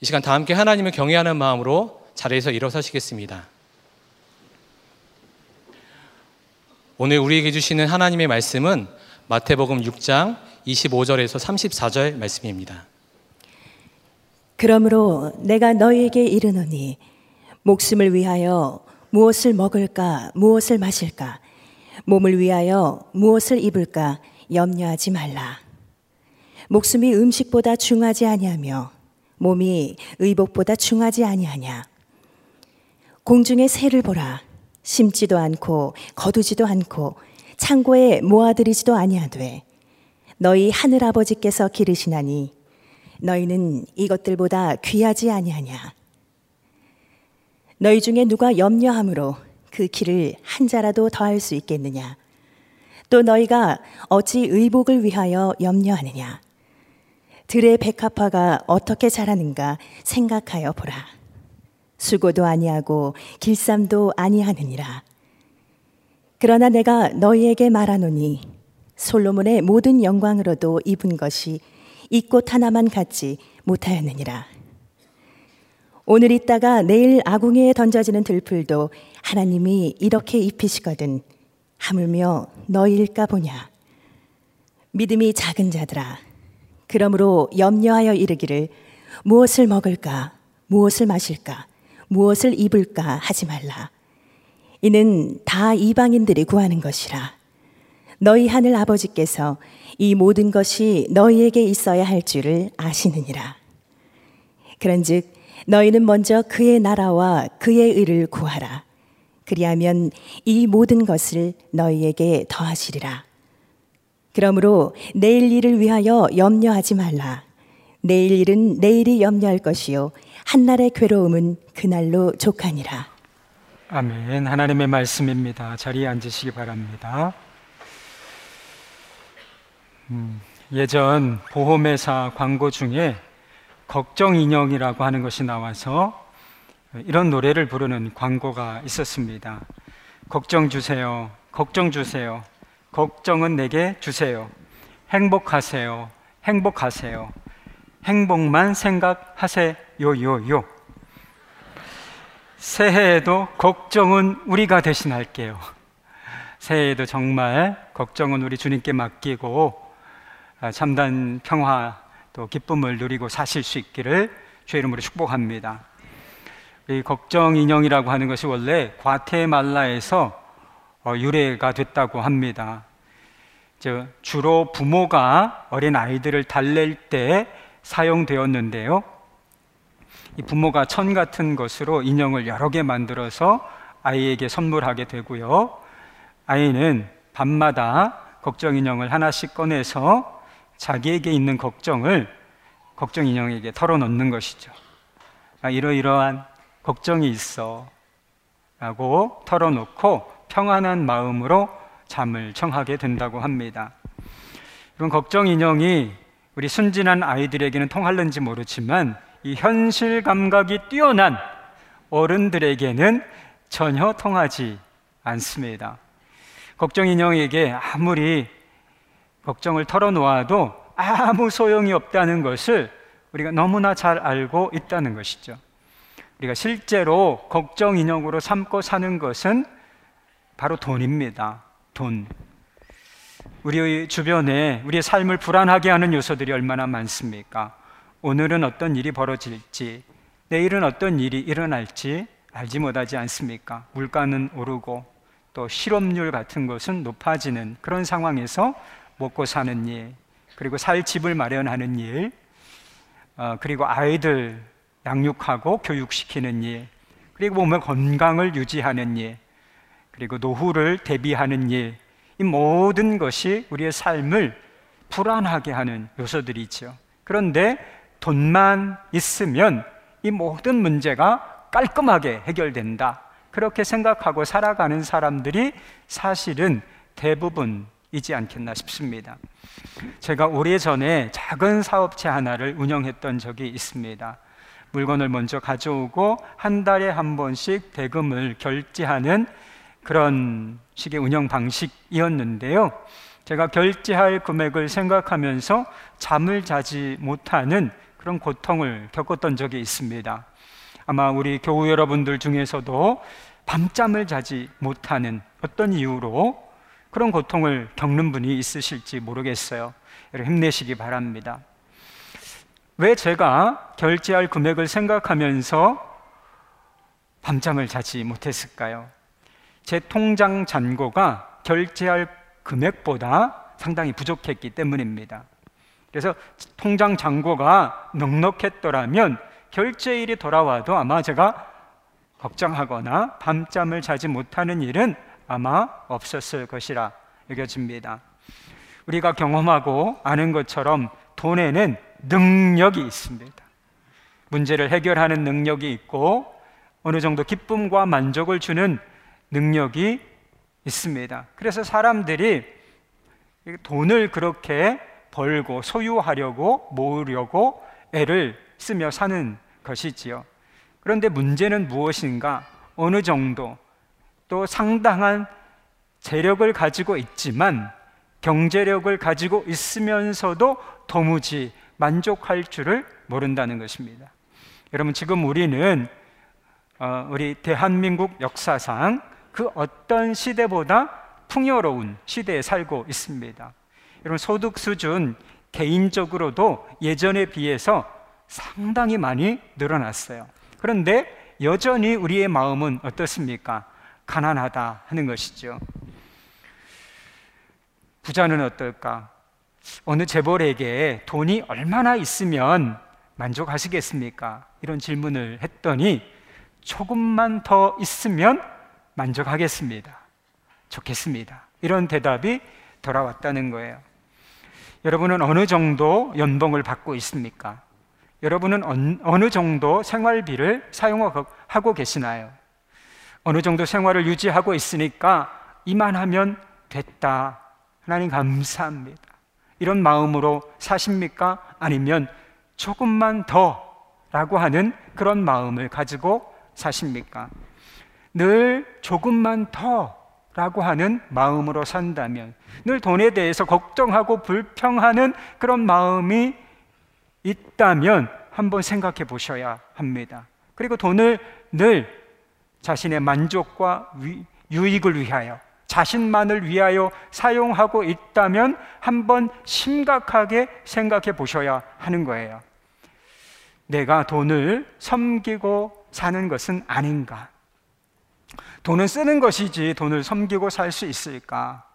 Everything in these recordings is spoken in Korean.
이 시간 다 함께 하나님을 경외하는 마음으로 자리에서 일어서시겠습니다. 오늘 우리에게 주시는 하나님의 말씀은 마태복음 6장 25절에서 34절 말씀입니다. 그러므로 내가 너희에게 이르노니 목숨을 위하여 무엇을 먹을까 무엇을 마실까 몸을 위하여 무엇을 입을까 염려하지 말라. 목숨이 음식보다 중하지 아니하며 몸이 의복보다 중하지 아니하냐. 공중의 새를 보라. 심지도 않고 거두지도 않고 창고에 모아들이지도 아니하되 너희 하늘 아버지께서 기르시나니 너희는 이것들보다 귀하지 아니하냐. 너희 중에 누가 염려함으로 그 길을 한 자라도 더할 수 있겠느냐. 또 너희가 어찌 의복을 위하여 염려하느냐. 들의 백합화가 어떻게 자라는가 생각하여 보라. 수고도 아니하고 길쌈도 아니하느니라. 그러나 내가 너희에게 말하노니 솔로몬의 모든 영광으로도 입은 것이 이 꽃 하나만 갖지 못하였느니라. 오늘 있다가 내일 아궁이에 던져지는 들풀도 하나님이 이렇게 입히시거든 하물며 너희일까 보냐. 믿음이 작은 자들아, 그러므로 염려하여 이르기를 무엇을 먹을까 무엇을 마실까 무엇을 입을까 하지 말라. 이는 다 이방인들이 구하는 것이라. 너희 하늘 아버지께서 이 모든 것이 너희에게 있어야 할 줄을 아시느니라. 그런즉 너희는 먼저 그의 나라와 그의 의를 구하라. 그리하면 이 모든 것을 너희에게 더하시리라. 그러므로 내일 일을 위하여 염려하지 말라. 내일 일은 내일이 염려할 것이요 한날의 괴로움은 그날로 족하니라. 아멘. 하나님의 말씀입니다. 자리에 앉으시기 바랍니다. 예전 보험회사 광고 중에 걱정 인형이라고 하는 것이 나와서 이런 노래를 부르는 광고가 있었습니다. 걱정 주세요. 걱정 주세요. 걱정은 내게 주세요. 행복하세요. 행복하세요. 행복만 생각하세요. 요요요. 새해에도 걱정은 우리가 대신할게요. 새해에도 정말 걱정은 우리 주님께 맡기고 참된 평화 또 기쁨을 누리고 사실 수 있기를 주의 이름으로 축복합니다. 이 걱정 인형이라고 하는 것이 원래 과테말라에서 유래가 됐다고 합니다. 주로 부모가 어린 아이들을 달랠 때 사용되었는데요. 이 부모가 천 같은 것으로 인형을 여러 개 만들어서 아이에게 선물하게 되고요. 아이는 밤마다 걱정 인형을 하나씩 꺼내서 자기에게 있는 걱정을 걱정 인형에게 털어놓는 것이죠. 이러이러한 걱정이 있어 라고 털어놓고 평안한 마음으로 잠을 청하게 된다고 합니다. 이런 걱정 인형이 우리 순진한 아이들에게는 통할는지 모르지만 이 현실 감각이 뛰어난 어른들에게는 전혀 통하지 않습니다. 걱정 인형에게 아무리 걱정을 털어놓아도 아무 소용이 없다는 것을 우리가 너무나 잘 알고 있다는 것이죠. 우리가 실제로 걱정 인형으로 삼고 사는 것은 바로 돈입니다. 돈. 우리 주변에 우리의 삶을 불안하게 하는 요소들이 얼마나 많습니까? 오늘은 어떤 일이 벌어질지, 내일은 어떤 일이 일어날지 알지 못하지 않습니까? 물가는 오르고 또 실업률 같은 것은 높아지는 그런 상황에서 먹고 사는 일, 그리고 살 집을 마련하는 일, 그리고 아이들 양육하고 교육시키는 일, 그리고 몸의 건강을 유지하는 일, 그리고 노후를 대비하는 일, 이 모든 것이 우리의 삶을 불안하게 하는 요소들이죠. 그런데 돈만 있으면 이 모든 문제가 깔끔하게 해결된다, 그렇게 생각하고 살아가는 사람들이 사실은 대부분이지 않겠나 싶습니다. 제가 오래전에 작은 사업체 하나를 운영했던 적이 있습니다. 물건을 먼저 가져오고 한 달에 한 번씩 대금을 결제하는 그런 식의 운영 방식이었는데요. 제가 결제할 금액을 생각하면서 잠을 자지 못하는 그런 고통을 겪었던 적이 있습니다. 아마 우리 교우 여러분들 중에서도 밤잠을 자지 못하는 어떤 이유로 그런 고통을 겪는 분이 있으실지 모르겠어요. 여러분 힘내시기 바랍니다. 왜 제가 결제할 금액을 생각하면서 밤잠을 자지 못했을까요? 제 통장 잔고가 결제할 금액보다 상당히 부족했기 때문입니다. 그래서 통장 잔고가 넉넉했더라면 결제일이 돌아와도 아마 제가 걱정하거나 밤잠을 자지 못하는 일은 아마 없었을 것이라 여겨집니다. 우리가 경험하고 아는 것처럼 돈에는 능력이 있습니다. 문제를 해결하는 능력이 있고 어느 정도 기쁨과 만족을 주는 능력이 있습니다. 그래서 사람들이 돈을 그렇게 벌고 소유하려고 모으려고 애를 쓰며 사는 것이지요. 그런데 문제는 무엇인가? 어느 정도 또 상당한 재력을 가지고 있지만 경제력을 가지고 있으면서도 도무지 만족할 줄을 모른다는 것입니다. 여러분, 지금 우리는 우리 대한민국 역사상 그 어떤 시대보다 풍요로운 시대에 살고 있습니다. 여러분, 소득 수준 개인적으로도 예전에 비해서 상당히 많이 늘어났어요. 그런데 여전히 우리의 마음은 어떻습니까? 가난하다 하는 것이죠. 부자는 어떨까? 어느 재벌에게 돈이 얼마나 있으면 만족하시겠습니까? 이런 질문을 했더니 조금만 더 있으면 만족하겠습니다. 좋겠습니다. 이런 대답이 돌아왔다는 거예요. 여러분은 어느 정도 연봉을 받고 있습니까? 여러분은 어느 정도 생활비를 사용하고 계시나요? 어느 정도 생활을 유지하고 있으니까 이만하면 됐다. 하나님 감사합니다. 이런 마음으로 사십니까? 아니면 조금만 더 라고 하는 그런 마음을 가지고 사십니까? 늘 조금만 더 라고 하는 마음으로 산다면, 늘 돈에 대해서 걱정하고 불평하는 그런 마음이 있다면 한번 생각해 보셔야 합니다. 그리고 돈을 늘 자신의 만족과 유익을 위하여, 자신만을 위하여 사용하고 있다면 한번 심각하게 생각해 보셔야 하는 거예요. 내가 돈을 섬기고 사는 것은 아닌가? 돈은 쓰는 것이지 돈을 섬기고 살 수 있을까?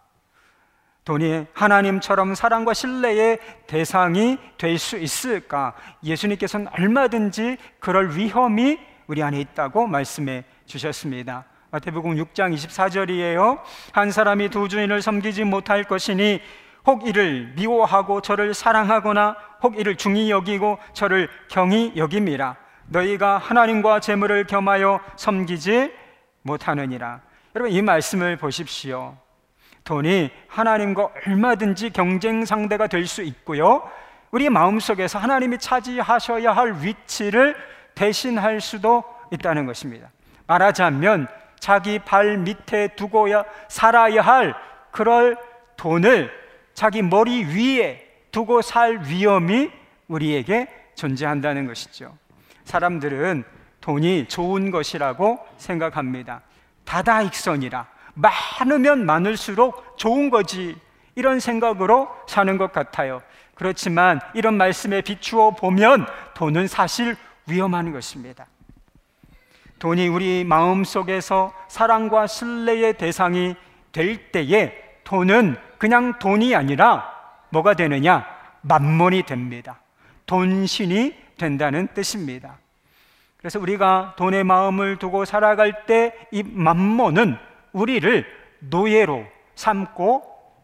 돈이 하나님처럼 사랑과 신뢰의 대상이 될 수 있을까? 예수님께서는 얼마든지 그럴 위험이 우리 안에 있다고 말씀해 주셨습니다. 마태복음 6장 24절이에요. 한 사람이 두 주인을 섬기지 못할 것이니 혹 이를 미워하고 저를 사랑하거나 혹 이를 중히 여기고 저를 경히 여김이라. 너희가 하나님과 재물을 겸하여 섬기지 못하느니라. 여러분, 이 말씀을 보십시오. 돈이 하나님과 얼마든지 경쟁 상대가 될 수 있고요, 우리 마음속에서 하나님이 차지하셔야 할 위치를 대신할 수도 있다는 것입니다. 말하자면 자기 발 밑에 두고야 살아야 할 그럴 돈을 자기 머리 위에 두고 살 위험이 우리에게 존재한다는 것이죠. 사람들은 돈이 좋은 것이라고 생각합니다. 다다익선이라, 많으면 많을수록 좋은 거지, 이런 생각으로 사는 것 같아요. 그렇지만 이런 말씀에 비추어 보면 돈은 사실 위험한 것입니다. 돈이 우리 마음속에서 사랑과 신뢰의 대상이 될 때에 돈은 그냥 돈이 아니라 뭐가 되느냐? 만몬이 됩니다. 돈신이 된다는 뜻입니다. 그래서 우리가 돈의 마음을 두고 살아갈 때 이 만몬은 우리를 노예로 삼고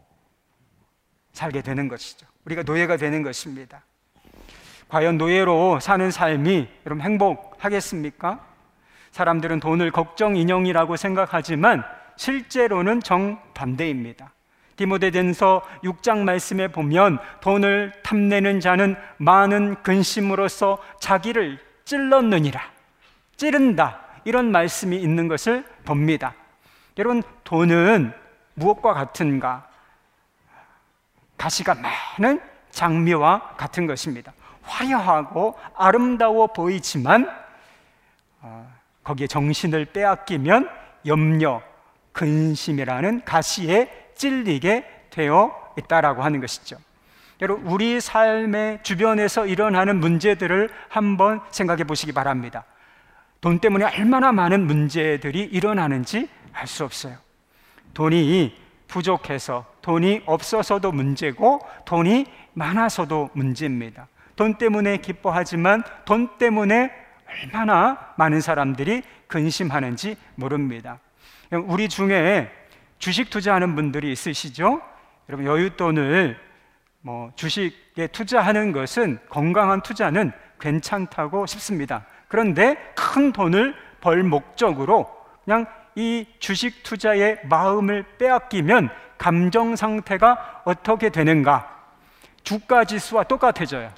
살게 되는 것이죠. 우리가 노예가 되는 것입니다. 과연 노예로 사는 삶이 여러분 행복하겠습니까? 사람들은 돈을 걱정 인형이라고 생각하지만 실제로는 정반대입니다. 디모데전서 6장 말씀에 보면 돈을 탐내는 자는 많은 근심으로써 자기를 찔렀느니라, 찌른다, 이런 말씀이 있는 것을 봅니다. 여러분, 돈은 무엇과 같은가? 가시가 많은 장미와 같은 것입니다. 화려하고 아름다워 보이지만 거기에 정신을 빼앗기면 염려, 근심이라는 가시에 찔리게 되어 있다라고 하는 것이죠. 여러분, 우리 삶의 주변에서 일어나는 문제들을 한번 생각해 보시기 바랍니다. 돈 때문에 얼마나 많은 문제들이 일어나는지 알 수 없어요. 돈이 부족해서, 돈이 없어서도 문제고, 돈이 많아서도 문제입니다. 돈 때문에 기뻐하지만 돈 때문에 얼마나 많은 사람들이 근심하는지 모릅니다. 우리 중에 주식 투자하는 분들이 있으시죠? 여러분, 여윳돈을 주식에 투자하는 것은, 건강한 투자는 괜찮다고 싶습니다. 그런데 큰 돈을 벌 목적으로 그냥 이 주식 투자의 마음을 빼앗기면 감정 상태가 어떻게 되는가? 주가 지수와 똑같아져요.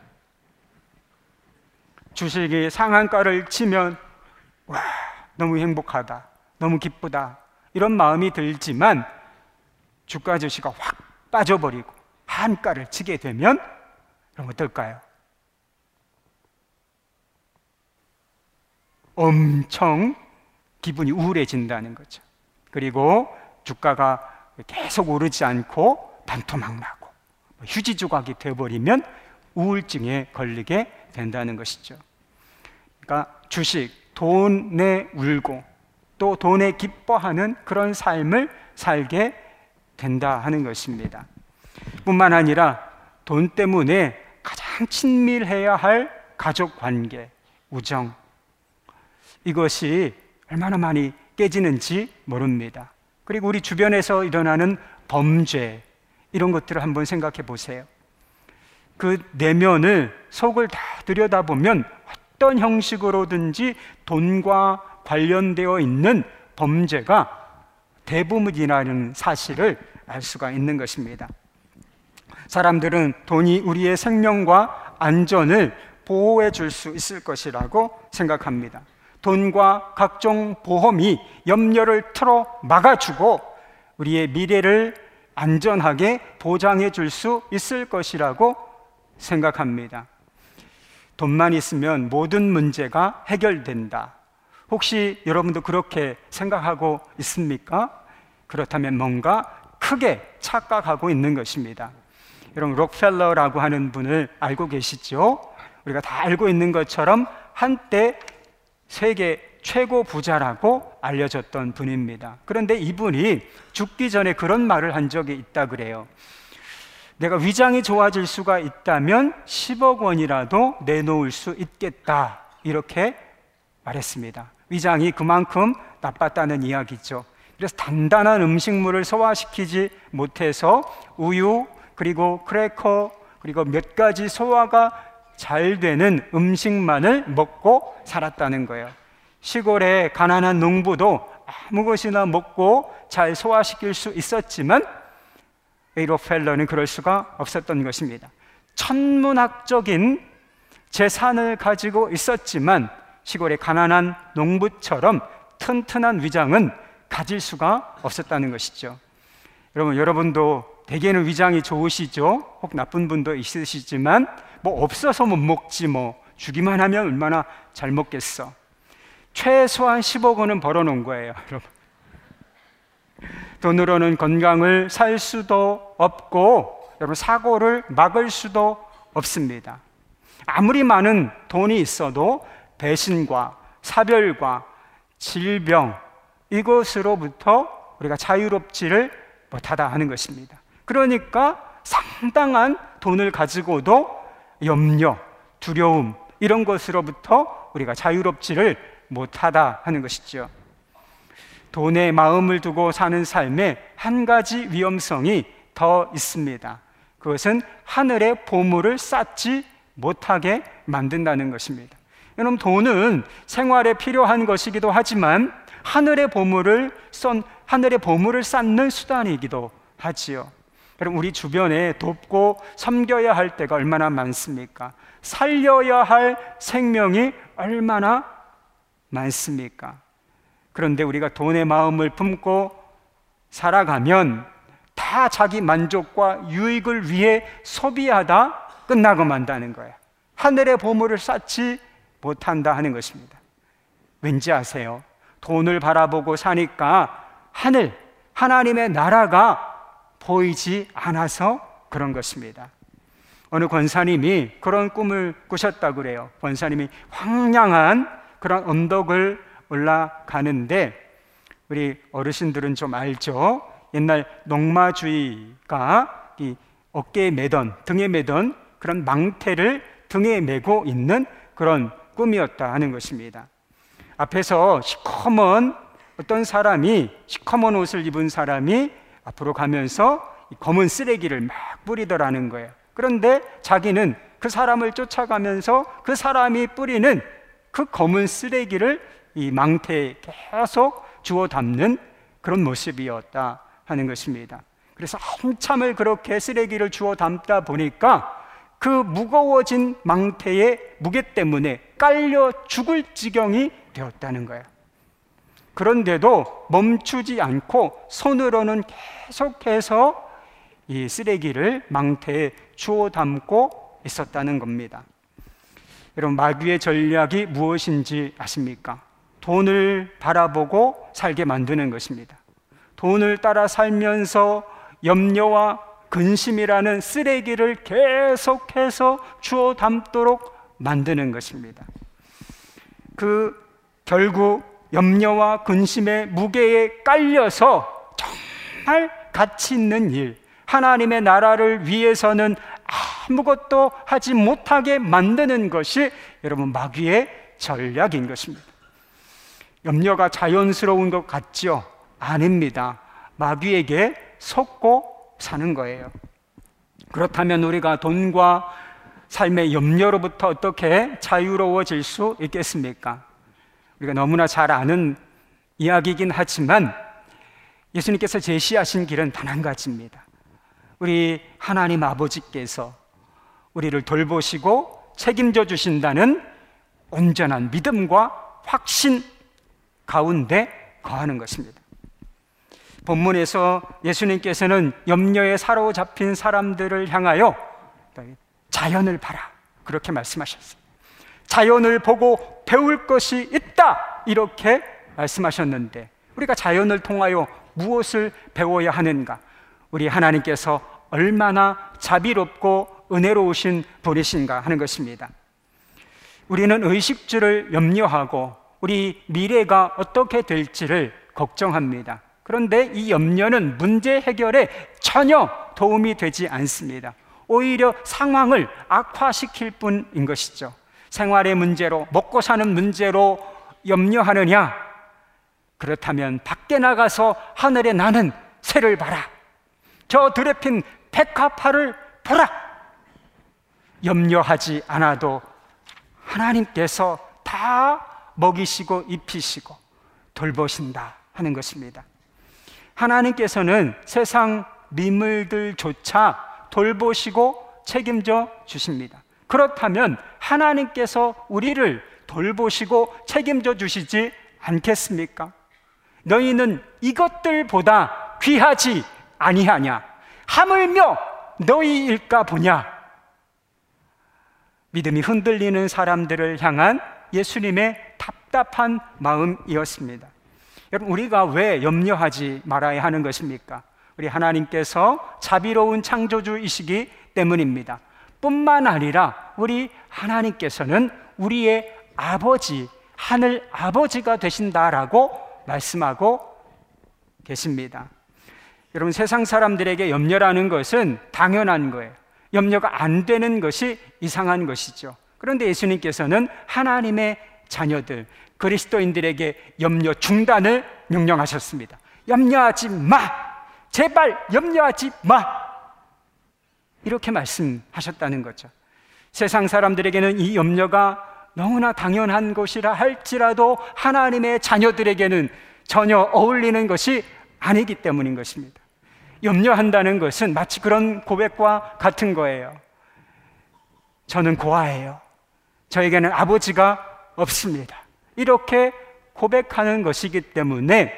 주식이 상한가를 치면 와, 너무 행복하다, 너무 기쁘다, 이런 마음이 들지만 주가 지수가 확 빠져버리고 한가를 치게 되면 그럼 어떨까요? 엄청 기분이 우울해진다는 거죠. 그리고 주가가 계속 오르지 않고 반토막 나고 휴지 조각이 되어버리면 우울증에 걸리게 된다는 것이죠. 그러니까 주식, 돈에 울고 또 돈에 기뻐하는 그런 삶을 살게 된다 하는 것입니다. 뿐만 아니라 돈 때문에 가장 친밀해야 할 가족 관계, 우정, 이것이 얼마나 많이 깨지는지 모릅니다. 그리고 우리 주변에서 일어나는 범죄, 이런 것들을 한번 생각해 보세요. 그 내면을, 속을 다 들여다보면 어떤 형식으로든지 돈과 관련되어 있는 범죄가 대부분이라는 사실을 알 수가 있는 것입니다. 사람들은 돈이 우리의 생명과 안전을 보호해 줄 수 있을 것이라고 생각합니다. 돈과 각종 보험이 염려를 틀어 막아주고 우리의 미래를 안전하게 보장해 줄 수 있을 것이라고 생각합니다. 돈만 있으면 모든 문제가 해결된다. 혹시 여러분도 그렇게 생각하고 있습니까? 그렇다면 뭔가 크게 착각하고 있는 것입니다. 여러분, 록펠러라고 하는 분을 알고 계시죠? 우리가 다 알고 있는 것처럼 한때 세계 최고 부자라고 알려졌던 분입니다. 그런데 이분이 죽기 전에 그런 말을 한 적이 있다 그래요. 내가 위장이 좋아질 수가 있다면 10억 원이라도 내놓을 수 있겠다, 이렇게 말했습니다. 위장이 그만큼 나빴다는 이야기죠. 그래서 단단한 음식물을 소화시키지 못해서 우유, 그리고 크래커, 그리고 몇 가지 소화가 잘 되는 음식만을 먹고 살았다는 거예요. 시골의 가난한 농부도 아무 것이나 먹고 잘 소화시킬 수 있었지만 록펠러는 그럴 수가 없었던 것입니다. 천문학적인 재산을 가지고 있었지만 시골의 가난한 농부처럼 튼튼한 위장은 가질 수가 없었다는 것이죠. 여러분도 대개는 위장이 좋으시죠? 혹 나쁜 분도 있으시지만 없어서 못 먹지, 주기만 하면 얼마나 잘 먹겠어. 최소한 10억 원은 벌어놓은 거예요, 여러분. 돈으로는 건강을 살 수도 없고, 여러분, 사고를 막을 수도 없습니다. 아무리 많은 돈이 있어도 배신과 사별과 질병, 이것으로부터 우리가 자유롭지를 못하다 하는 것입니다. 그러니까 상당한 돈을 가지고도 염려, 두려움, 이런 것으로부터 우리가 자유롭지를 못하다 하는 것이죠. 돈에 마음을 두고 사는 삶에 한 가지 위험성이 더 있습니다. 그것은 하늘의 보물을 쌓지 못하게 만든다는 것입니다. 여러분, 돈은 생활에 필요한 것이기도 하지만 하늘의 보물을 쌓는 수단이기도 하지요. 여러분, 우리 주변에 돕고 섬겨야 할 때가 얼마나 많습니까? 살려야 할 생명이 얼마나 많습니까? 그런데 우리가 돈의 마음을 품고 살아가면 다 자기 만족과 유익을 위해 소비하다 끝나고 만다는 거예요. 하늘의 보물을 쌓지 못한다 하는 것입니다. 왠지 아세요? 돈을 바라보고 사니까 하나님의 나라가 보이지 않아서 그런 것입니다. 어느 권사님이 그런 꿈을 꾸셨다고 그래요. 권사님이 황량한 그런 언덕을 올라가는데, 우리 어르신들은 좀 알죠? 옛날 농마주의가 이 어깨에 매던, 등에 매던 그런 망태를 등에 메고 있는 그런 꿈이었다 하는 것입니다. 앞에서 어떤 사람이 시커먼 옷을 입은 사람이 앞으로 가면서 검은 쓰레기를 막 뿌리더라는 거예요. 그런데 자기는 그 사람을 쫓아가면서 그 사람이 뿌리는 그 검은 쓰레기를 이 망태에 계속 주워 담는 그런 모습이었다 하는 것입니다. 그래서 한참을 그렇게 쓰레기를 주워 담다 보니까 그 무거워진 망태의 무게 때문에 깔려 죽을 지경이 되었다는 거예요. 그런데도 멈추지 않고 손으로는 계속해서 이 쓰레기를 망태에 주워 담고 있었다는 겁니다. 여러분, 마귀의 전략이 무엇인지 아십니까? 돈을 바라보고 살게 만드는 것입니다. 돈을 따라 살면서 염려와 근심이라는 쓰레기를 계속해서 주워 담도록 만드는 것입니다. 결국 염려와 근심의 무게에 깔려서 정말 가치 있는 일, 하나님의 나라를 위해서는 아무것도 하지 못하게 만드는 것이 여러분 마귀의 전략인 것입니다. 염려가 자연스러운 것 같죠? 아닙니다. 마귀에게 속고 사는 거예요. 그렇다면 우리가 돈과 삶의 염려로부터 어떻게 자유로워질 수 있겠습니까? 우리가 너무나 잘 아는 이야기이긴 하지만 예수님께서 제시하신 길은 단 한 가지입니다. 우리 하나님 아버지께서 우리를 돌보시고 책임져 주신다는 온전한 믿음과 확신 가운데 거하는 것입니다. 본문에서 예수님께서는 염려에 사로잡힌 사람들을 향하여 자연을 봐라, 그렇게 말씀하셨어요. 자연을 보고 배울 것이 있다, 이렇게 말씀하셨는데, 우리가 자연을 통하여 무엇을 배워야 하는가? 우리 하나님께서 얼마나 자비롭고 은혜로우신 분이신가 하는 것입니다. 우리는 의식주를 염려하고 우리 미래가 어떻게 될지를 걱정합니다. 그런데 이 염려는 문제 해결에 전혀 도움이 되지 않습니다. 오히려 상황을 악화시킬 뿐인 것이죠. 생활의 문제로, 먹고 사는 문제로 염려하느냐? 그렇다면 밖에 나가서 하늘에 나는 새를 봐라, 저 들에 핀 백합화를 보라. 염려하지 않아도 하나님께서 다 먹이시고 입히시고 돌보신다 하는 것입니다. 하나님께서는 세상 미물들조차 돌보시고 책임져 주십니다. 그렇다면 하나님께서 우리를 돌보시고 책임져 주시지 않겠습니까? 너희는 이것들보다 귀하지 아니하냐? 하물며 너희일까 보냐? 믿음이 흔들리는 사람들을 향한 예수님의 답답한 마음이었습니다. 여러분, 우리가 왜 염려하지 말아야 하는 것입니까? 우리 하나님께서 자비로운 창조주이시기 때문입니다. 뿐만 아니라 우리 하나님께서는 우리의 아버지, 하늘 아버지가 되신다라고 말씀하고 계십니다. 여러분, 세상 사람들에게 염려라는 것은 당연한 거예요. 염려가 안 되는 것이 이상한 것이죠. 그런데 예수님께서는 하나님의 자녀들, 그리스도인들에게 염려 중단을 명령하셨습니다. 염려하지 마! 제발 염려하지 마! 이렇게 말씀하셨다는 거죠. 세상 사람들에게는 이 염려가 너무나 당연한 것이라 할지라도 하나님의 자녀들에게는 전혀 어울리는 것이 아니기 때문인 것입니다. 염려한다는 것은 마치 그런 고백과 같은 거예요. 저는 고아예요. 저에게는 아버지가 없습니다. 이렇게 고백하는 것이기 때문에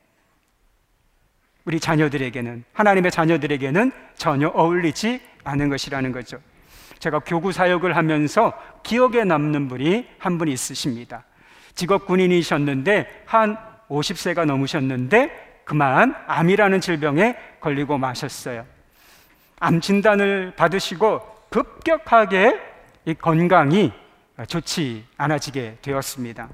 우리 자녀들에게는, 하나님의 자녀들에게는 전혀 어울리지 않은 것이라는 거죠. 제가 교구 사역을 하면서 기억에 남는 분이 한 분 있으십니다. 직업 군인이셨는데 한 50세가 넘으셨는데 그만 암이라는 질병에 걸리고 마셨어요. 암 진단을 받으시고 급격하게 이 건강이 좋지 않아지게 되었습니다.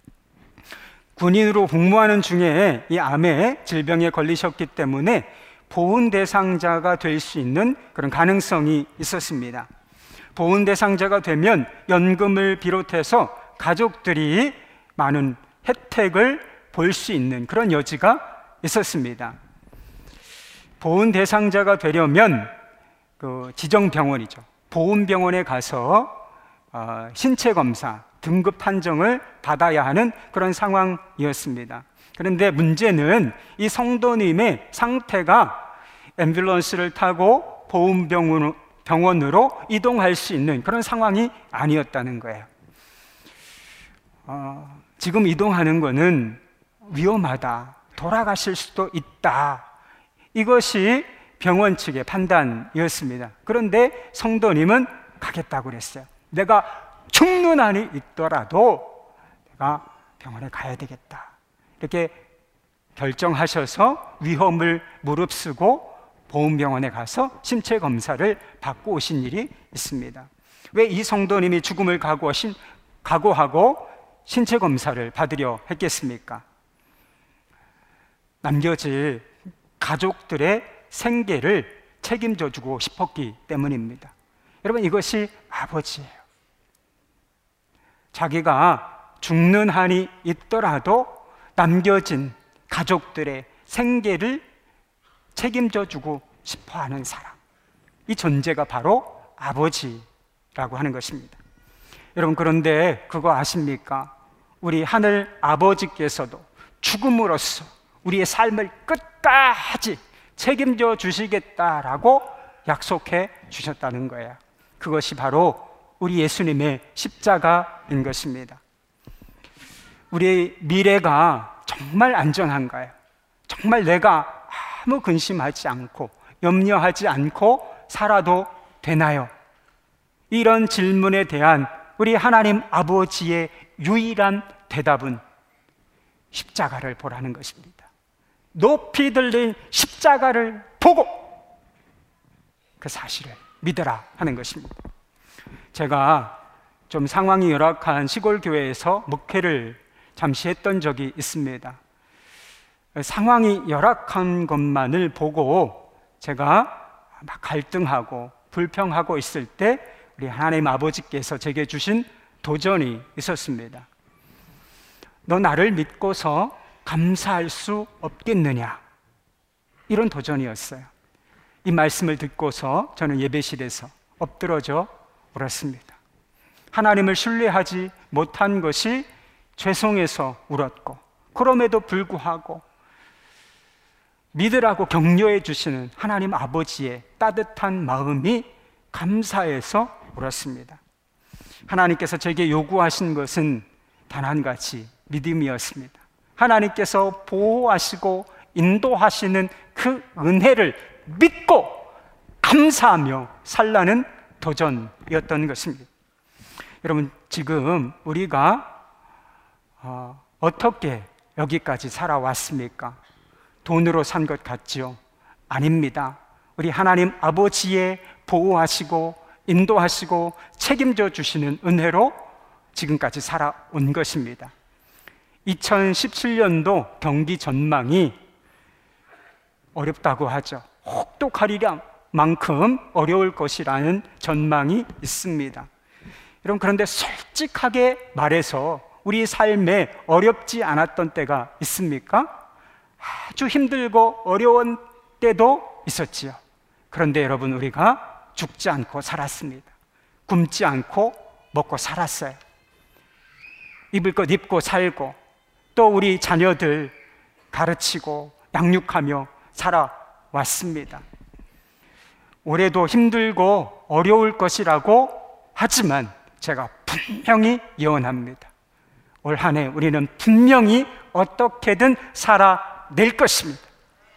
군인으로 복무하는 중에 이 암의 질병에 걸리셨기 때문에 보훈 대상자가 될 수 있는 그런 가능성이 있었습니다. 보훈 대상자가 되면 연금을 비롯해서 가족들이 많은 혜택을 볼 수 있는 그런 여지가 있었습니다. 보훈 대상자가 되려면 그 지정병원이죠. 보훈병원에 가서 신체 검사, 등급 판정을 받아야 하는 그런 상황이었습니다. 그런데 문제는 이 성도님의 상태가 앰뷸런스를 타고 보훈병원으로 이동할 수 있는 그런 상황이 아니었다는 거예요. 지금 이동하는 것은 위험하다, 돌아가실 수도 있다, 이것이 병원 측의 판단이었습니다. 그런데 성도님은 가겠다고 그랬어요. 내가 죽는 한이 있더라도 내가 병원에 가야 되겠다, 이렇게 결정하셔서 위험을 무릅쓰고 보훈병원에 가서 신체 검사를 받고 오신 일이 있습니다. 왜 이 성도님이 죽음을 각오하고 신체 검사를 받으려 했겠습니까? 남겨질 가족들의 생계를 책임져 주고 싶었기 때문입니다. 여러분, 이것이 아버지예요. 자기가 죽는 한이 있더라도 남겨진 가족들의 생계를 책임져 주고 싶어 하는 사람, 이 존재가 바로 아버지라고 하는 것입니다. 여러분, 그런데 그거 아십니까? 우리 하늘 아버지께서도 죽음으로써 우리의 삶을 끝까지 책임져 주시겠다라고 약속해 주셨다는 거예요. 그것이 바로 우리 예수님의 십자가인 것입니다. 우리의 미래가 정말 안전한가요? 정말 내가 아무 근심하지 않고 염려하지 않고 살아도 되나요? 이런 질문에 대한 우리 하나님 아버지의 유일한 대답은 십자가를 보라는 것입니다. 높이 들린 십자가를 보고 그 사실을 믿으라 하는 것입니다. 제가 좀 상황이 열악한 시골 교회에서 목회를 잠시 했던 적이 있습니다. 상황이 열악한 것만을 보고 제가 막 갈등하고 불평하고 있을 때 우리 하나님 아버지께서 제게 주신 도전이 있었습니다. 너 나를 믿고서 감사할 수 없겠느냐, 이런 도전이었어요. 이 말씀을 듣고서 저는 예배실에서 엎드러져 울었습니다. 하나님을 신뢰하지 못한 것이 죄송해서 울었고, 그럼에도 불구하고 믿으라고 격려해 주시는 하나님 아버지의 따뜻한 마음이 감사해서 울었습니다. 하나님께서 제게 요구하신 것은 단 한 가지, 믿음이었습니다. 하나님께서 보호하시고 인도하시는 그 은혜를 믿고 감사하며 살라는 도전이었던 것입니다. 여러분, 지금 우리가 어떻게 여기까지 살아왔습니까? 돈으로 산 것 같지요? 아닙니다. 우리 하나님 아버지의 보호하시고 인도하시고 책임져 주시는 은혜로 지금까지 살아온 것입니다. 2017년도 경기 전망이 어렵다고 하죠. 혹독하리라 만큼 어려울 것이라는 전망이 있습니다. 여러분, 그런데 솔직하게 말해서 우리 삶에 어렵지 않았던 때가 있습니까? 아주 힘들고 어려운 때도 있었지요. 그런데 여러분, 우리가 죽지 않고 살았습니다. 굶지 않고 먹고 살았어요. 입을 것 입고 살고, 또 우리 자녀들 가르치고 양육하며 살아왔습니다. 올해도 힘들고 어려울 것이라고 하지만 제가 분명히 예언합니다. 올 한 해 우리는 분명히 어떻게든 살아낼 것입니다.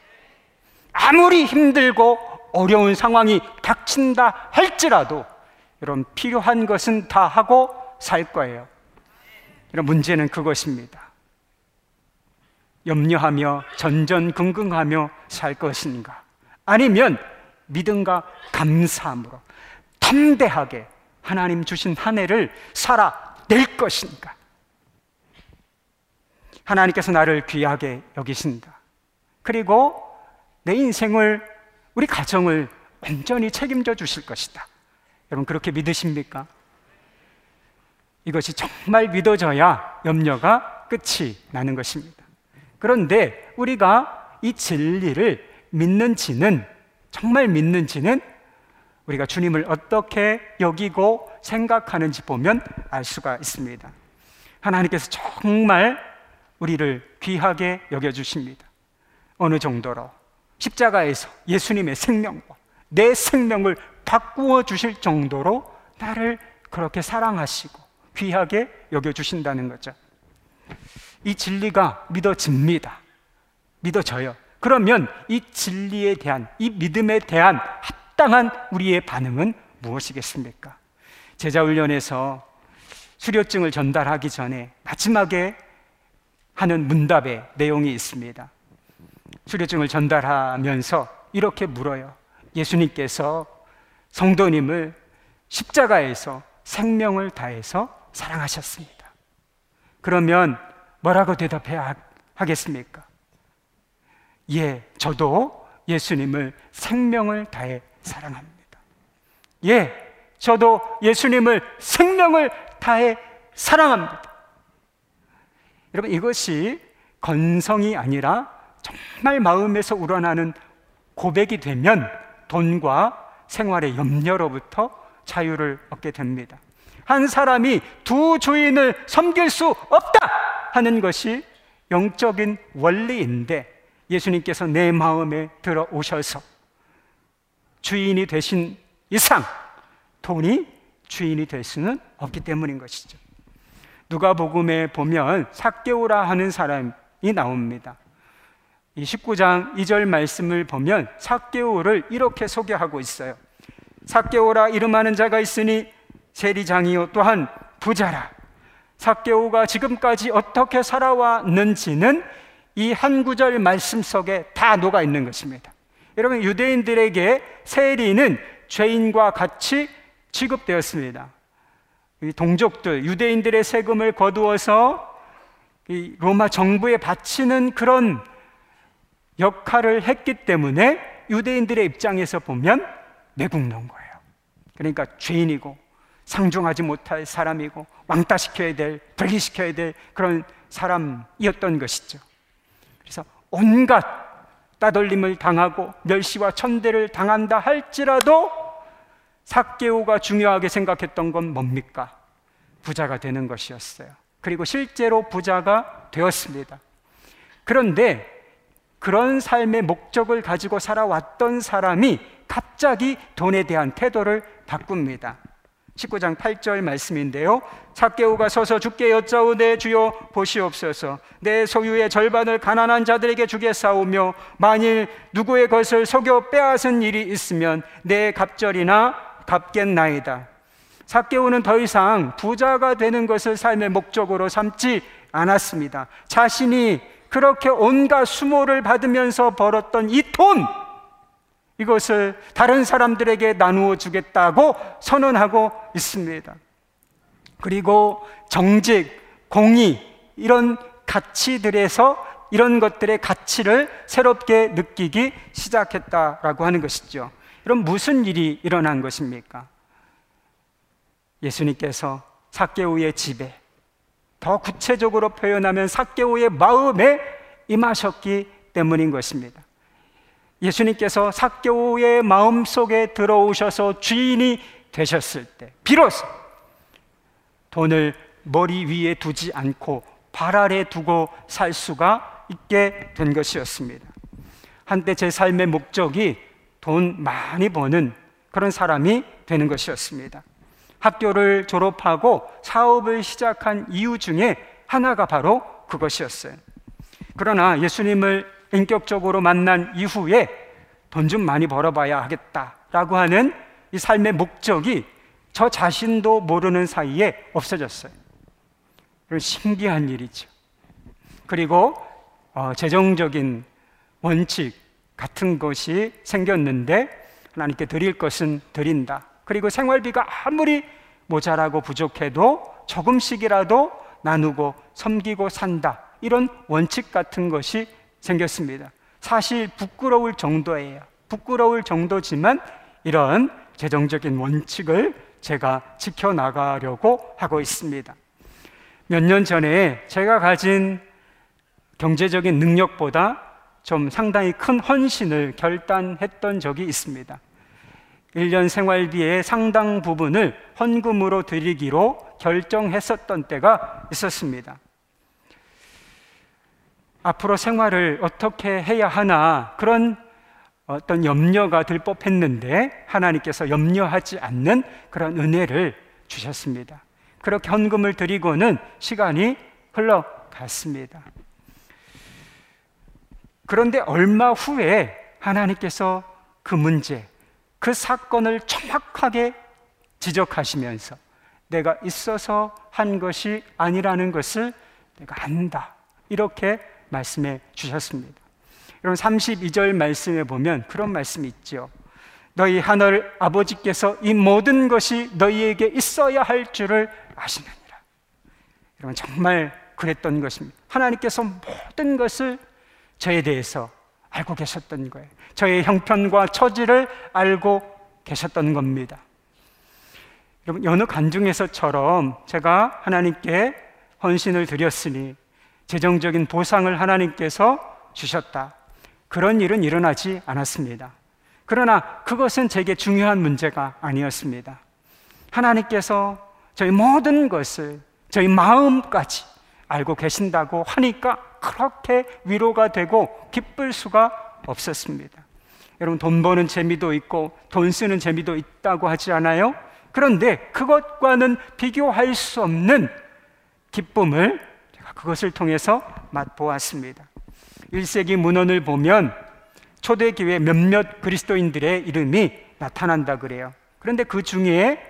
아무리 힘들고 어려운 상황이 닥친다 할지라도 여러분, 필요한 것은 다 하고 살 거예요. 이런 문제는 그것입니다. 염려하며 전전긍긍하며 살 것인가, 아니면 믿음과 감사함으로 담대하게 하나님 주신 한 해를 살아낼 것인가. 하나님께서 나를 귀하게 여기신다. 그리고 내 인생을, 우리 가정을 완전히 책임져 주실 것이다. 여러분, 그렇게 믿으십니까? 이것이 정말 믿어져야 염려가 끝이 나는 것입니다. 그런데 우리가 이 진리를 믿는지는, 정말 믿는지는 우리가 주님을 어떻게 여기고 생각하는지 보면 알 수가 있습니다. 하나님께서 정말 우리를 귀하게 여겨주십니다. 어느 정도로 십자가에서 예수님의 생명과 내 생명을 바꾸어 주실 정도로 나를 그렇게 사랑하시고 귀하게 여겨주신다는 거죠. 이 진리가 믿어집니다. 믿어져요. 그러면 이 진리에 대한, 이 믿음에 대한 합당한 우리의 반응은 무엇이겠습니까? 제자훈련에서 수료증을 전달하기 전에 마지막에 하는 문답의 내용이 있습니다. 수료증을 전달하면서 이렇게 물어요. 예수님께서 성도님을 십자가에서 생명을 다해서 사랑하셨습니다. 그러면 뭐라고 대답해야 하겠습니까? 예, 저도 예수님을 생명을 다해 사랑합니다. 예, 저도 예수님을 생명을 다해 사랑합니다. 여러분, 이것이 건성이 아니라 정말 마음에서 우러나는 고백이 되면 돈과 생활의 염려로부터 자유를 얻게 됩니다. 한 사람이 두 주인을 섬길 수 없다 하는 것이 영적인 원리인데, 예수님께서 내 마음에 들어오셔서 주인이 되신 이상 돈이 주인이 될 수는 없기 때문인 것이죠. 누가복음에 보면 삭개오라 하는 사람이 나옵니다. 이 19장 2절 말씀을 보면 삭개오를 이렇게 소개하고 있어요. 삭개오라 이름하는 자가 있으니 세리장이요 또한 부자라. 삭개오가 지금까지 어떻게 살아왔는지는 이 한 구절 말씀 속에 다 녹아 있는 것입니다. 여러분, 유대인들에게 세리는 죄인과 같이 취급되었습니다. 이 동족들, 유대인들의 세금을 거두어서 이 로마 정부에 바치는 그런 역할을 했기 때문에 유대인들의 입장에서 보면 매국노인 거예요. 그러니까 죄인이고 상종하지 못할 사람이고 왕따시켜야 될, 분리시켜야 될 그런 사람이었던 것이죠. 그래서 온갖 따돌림을 당하고 멸시와 천대를 당한다 할지라도 삭개오가 중요하게 생각했던 건 뭡니까? 부자가 되는 것이었어요. 그리고 실제로 부자가 되었습니다. 그런데 그런 삶의 목적을 가지고 살아왔던 사람이 갑자기 돈에 대한 태도를 바꿉니다. 19장 8절 말씀인데요, 삭개오가 서서 주께 여짜오되 주여 보시옵소서, 내 소유의 절반을 가난한 자들에게 주겠사오며 만일 누구의 것을 속여 빼앗은 일이 있으면 내 갑절이나 갚겠나이다. 삭개오는 더 이상 부자가 되는 것을 삶의 목적으로 삼지 않았습니다. 자신이 그렇게 온갖 수모를 받으면서 벌었던 이 돈, 이것을 다른 사람들에게 나누어 주겠다고 선언하고 있습니다. 그리고 정직, 공의, 이런 가치들에서 이런 것들의 가치를 새롭게 느끼기 시작했다라고 하는 것이죠. 그럼 무슨 일이 일어난 것입니까? 예수님께서 삭개오의 집에, 더 구체적으로 표현하면 삭개오의 마음에 임하셨기 때문인 것입니다. 예수님께서 삭개오의 마음속에 들어오셔서 주인이 되셨을 때 비로소 돈을 머리 위에 두지 않고 발 아래 두고 살 수가 있게 된 것이었습니다. 한때 제 삶의 목적이 돈 많이 버는 그런 사람이 되는 것이었습니다. 학교를 졸업하고 사업을 시작한 이유 중에 하나가 바로 그것이었어요. 그러나 예수님을 인격적으로 만난 이후에 돈 좀 많이 벌어봐야 하겠다라고 하는 이 삶의 목적이 저 자신도 모르는 사이에 없어졌어요. 이런 신기한 일이죠. 그리고 재정적인 원칙 같은 것이 생겼는데 하나님께 드릴 것은 드린다. 그리고 생활비가 아무리 모자라고 부족해도 조금씩이라도 나누고 섬기고 산다. 이런 원칙 같은 것이 생겼습니다. 사실 부끄러울 정도예요. 부끄러울 정도지만 이런 재정적인 원칙을 제가 지켜나가려고 하고 있습니다. 몇 년 전에 제가 가진 경제적인 능력보다 좀 상당히 큰 헌신을 결단했던 적이 있습니다. 1년 생활비의 상당 부분을 헌금으로 드리기로 결정했었던 때가 있었습니다. 앞으로 생활을 어떻게 해야 하나 그런 어떤 염려가 들 법했는데 하나님께서 염려하지 않는 그런 은혜를 주셨습니다. 그렇게 헌금을 드리고는 시간이 흘러갔습니다. 그런데 얼마 후에 하나님께서 그 문제, 그 사건을 정확하게 지적하시면서 내가 있어서 한 것이 아니라는 것을 내가 안다. 이렇게 말씀해 주셨습니다. 여러분 32절 말씀에 보면 그런 말씀이 있죠. 너희 하늘 아버지께서 이 모든 것이 너희에게 있어야 할 줄을 아시느니라. 여러분 정말 그랬던 것입니다. 하나님께서 모든 것을 저에 대해서 알고 계셨던 거예요. 저의 형편과 처지를 알고 계셨던 겁니다. 여러분 여느 간증에서처럼 제가 하나님께 헌신을 드렸으니 재정적인 보상을 하나님께서 주셨다. 그런 일은 일어나지 않았습니다. 그러나 그것은 제게 중요한 문제가 아니었습니다. 하나님께서 저희 모든 것을 저희 마음까지 알고 계신다고 하니까 그렇게 위로가 되고 기쁠 수가 없었습니다. 여러분 돈 버는 재미도 있고 돈 쓰는 재미도 있다고 하지 않아요? 그런데 그것과는 비교할 수 없는 기쁨을 제가 그것을 통해서 맛보았습니다. 1세기 문헌을 보면 초대교회 몇몇 그리스도인들의 이름이 나타난다 그래요. 그런데 그 중에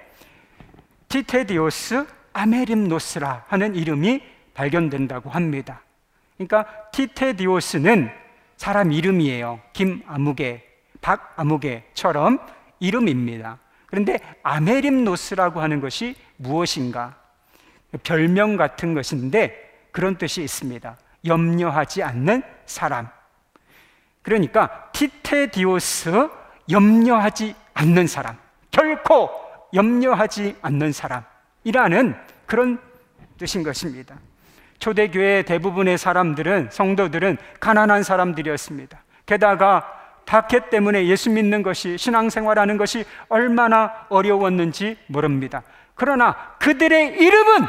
티테디오스 아메림노스라 하는 이름이 발견된다고 합니다. 그러니까 티테디오스는 사람 이름이에요. 김아무개, 박아무개처럼 이름입니다. 그런데 아메림노스라고 하는 것이 무엇인가? 별명 같은 것인데 그런 뜻이 있습니다. 염려하지 않는 사람. 그러니까 티테디오스, 염려하지 않는 사람, 결코 염려하지 않는 사람이라는 그런 뜻인 것입니다. 초대교회 대부분의 사람들은, 성도들은 가난한 사람들이었습니다. 게다가 박해 때문에 예수 믿는 것이, 신앙생활하는 것이 얼마나 어려웠는지 모릅니다. 그러나 그들의 이름은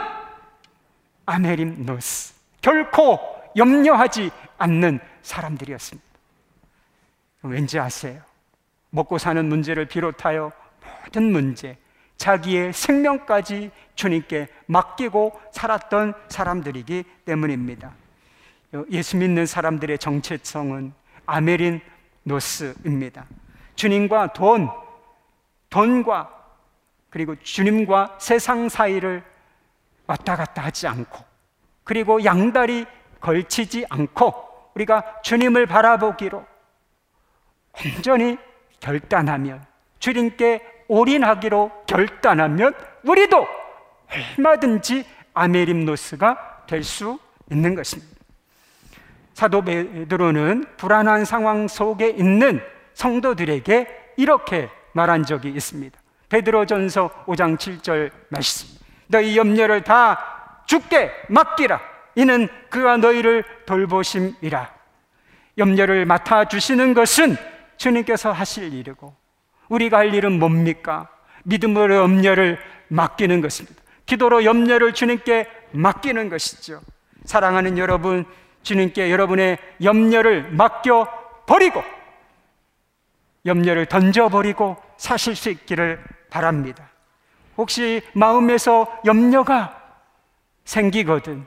아메림노스, 결코 염려하지 않는 사람들이었습니다. 왠지 아세요? 먹고 사는 문제를 비롯하여 모든 문제, 자기의 생명까지 주님께 맡기고 살았던 사람들이기 때문입니다. 예수 믿는 사람들의 정체성은 아메린노스입니다. 주님과 돈과 그리고 주님과 세상 사이를 왔다 갔다 하지 않고, 그리고 양다리 걸치지 않고 우리가 주님을 바라보기로 온전히 결단하면, 주님께 올인하기로 결단하면 우리도 얼마든지 아메림노스가 될 수 있는 것입니다. 사도 베드로는 불안한 상황 속에 있는 성도들에게 이렇게 말한 적이 있습니다. 베드로전서 5장 7절 말씀, 너희 염려를 다 주께 맡기라. 이는 그가 너희를 돌보심이라. 염려를 맡아주시는 것은 주님께서 하실 일이고, 우리가 할 일은 뭡니까? 믿음으로 염려를 맡기는 것입니다. 기도로 염려를 주님께 맡기는 것이죠. 사랑하는 여러분, 주님께 여러분의 염려를 맡겨버리고 염려를 던져버리고 사실 수 있기를 바랍니다. 혹시 마음에서 염려가 생기거든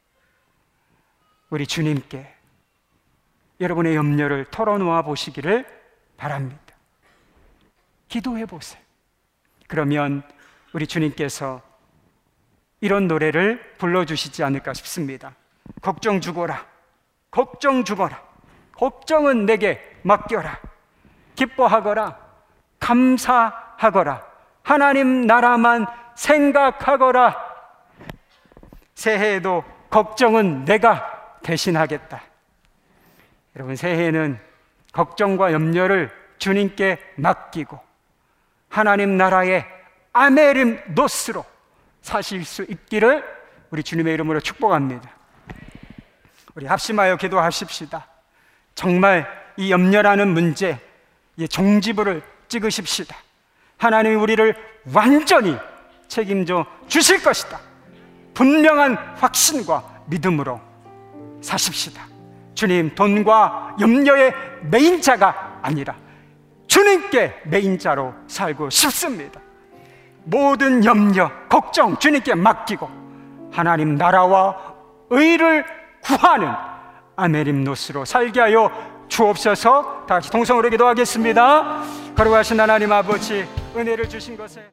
우리 주님께 여러분의 염려를 털어놓아 보시기를 바랍니다. 기도해 보세요. 그러면 우리 주님께서 이런 노래를 불러주시지 않을까 싶습니다. 걱정 주거라, 걱정 주거라, 걱정은 내게 맡겨라, 기뻐하거라, 감사하거라, 하나님 나라만 생각하거라. 새해에도 걱정은 내가 대신하겠다. 여러분, 새해에는 걱정과 염려를 주님께 맡기고 하나님 나라의 아메림 노스로 사실 수 있기를 우리 주님의 이름으로 축복합니다. 우리 합심하여 기도하십시다. 정말 이 염려라는 문제, 이 종지부를 찍으십시다. 하나님이 우리를 완전히 책임져 주실 것이다. 분명한 확신과 믿음으로 사십시다. 주님, 돈과 염려의 메인자가 아니라 주님께 메인자로 살고 싶습니다. 모든 염려, 걱정 주님께 맡기고 하나님 나라와 의를 구하는 아메림노스로 살게 하여 주옵소서. 다 같이 동성으로 기도하겠습니다. 거룩하신 하나님 아버지, 은혜를 주신 것에